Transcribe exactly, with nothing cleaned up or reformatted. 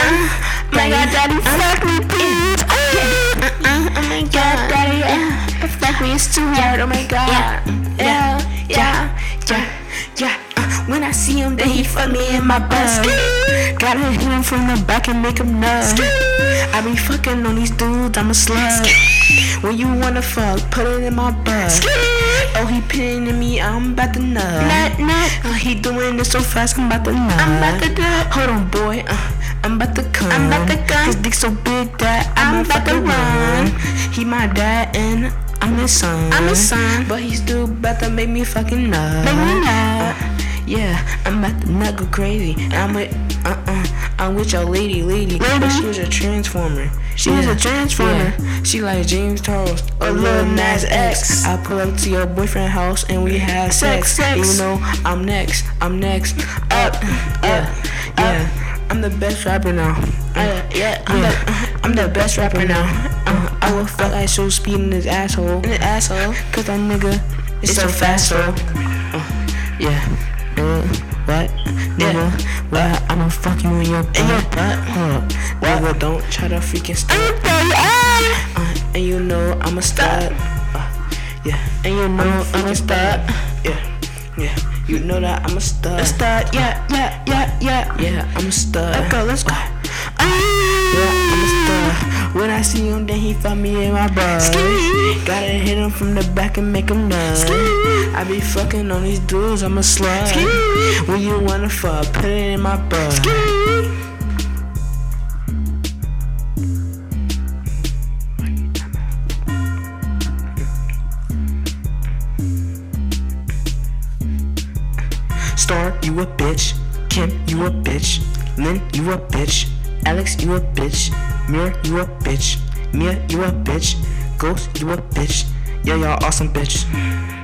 Uh, my God, daddy, fuck me, please. Uh, uh, oh my God, daddy, uh, fuck me, it's too hard. Oh my God. Yeah, yeah, yeah, yeah, yeah. Uh, when I see him, then he fuck me in my butt. Gotta hit him from the back and make him nut. I be fucking on these dudes, I'm a slut. When you wanna fuck, put it in my butt. Oh, he pinning me, I'm about to nut. Nut, nut. Uh, he doing this so fast, I'm about to nut. I'm about to nut. Hold on, boy. Uh, I'm about to come. I'm about to come. His dick so big that I'm, I'm about to run. run. He my dad and I'm his son. I'm his son. But he still about to make me fucking nut. Make me nut. Uh, yeah, I'm about to nut go crazy. I'm with, uh-uh, I'm with your lady, lady. lady. But she was a transformer. She yeah. was a transformer. Yeah. She like James Charles or Lil Nas X. I pull up to your boyfriend's house and we have sex. sex. And you know, I'm next, I'm next. Up, yeah, yeah. I'm the best rapper now. Uh, yeah, I'm, yeah. The, I'm the best rapper now. Uh, I will fuck I show speed in his asshole. In his asshole. Cause that nigga is so fast, so. Uh, yeah. Uh, what? Nigga, yeah. What? I'ma fuck you in your butt. In your butt? Huh. Nigga, don't try to freaking stop. Uh, and you know I'ma start. Uh, yeah. And you know I'ma start. Yeah. Yeah. You know that I'ma start. Start. Yeah. Yeah. Yeah. Yeah. Yeah. I'ma start. Let's go. Let's go. Uh, yeah. I'ma start. When I see him, then he fuck me in my butt. Gotta hit him from the back and make him nut. I be fucking on these dudes, I'm a slut. When you wanna fuck, put it in my butt. Star, you a bitch. Kim, you a bitch. Lynn, you a bitch. Alex, you a bitch. Mir, you a bitch. Mia, you a bitch. Ghost, you a bitch. Yeah, y'all awesome bitch.